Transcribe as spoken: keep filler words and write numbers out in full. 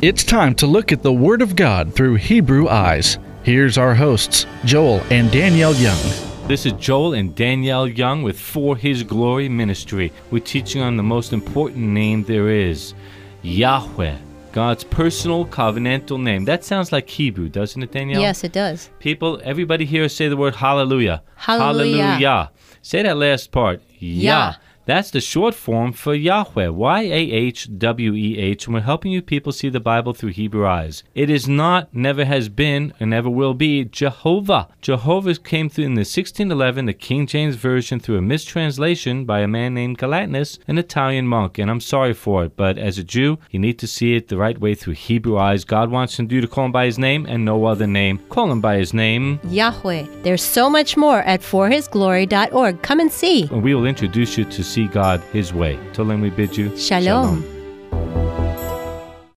It's time to look at the Word of God through Hebrew eyes. Here's our hosts, Joel and Danielle Young. This is Joel and Danielle Young with For His Glory Ministry. We're teaching on the most important name there is, Yahweh, God's personal covenantal name. That sounds like Hebrew, doesn't it, Danielle? Yes, it does. People, everybody here say the word hallelujah. Hallelujah. Hallelujah. Say that last part. Yah. Yah. That's the short form for Yahweh, Y A H W E H, and we're helping you people see the Bible through Hebrew eyes. It is not, never has been, and never will be Jehovah. Jehovah came through in the sixteen eleven, the King James Version, through a mistranslation by a man named Galatinus, an Italian monk, and I'm sorry for it, but as a Jew, you need to see it the right way through Hebrew eyes. God wants you to call him by his name and no other name. Call him by his name, Yahweh. There's so much more at for his glory dot org. Come and see. and we will introduce you to see God his way. Till then we bid you Shalom. Shalom.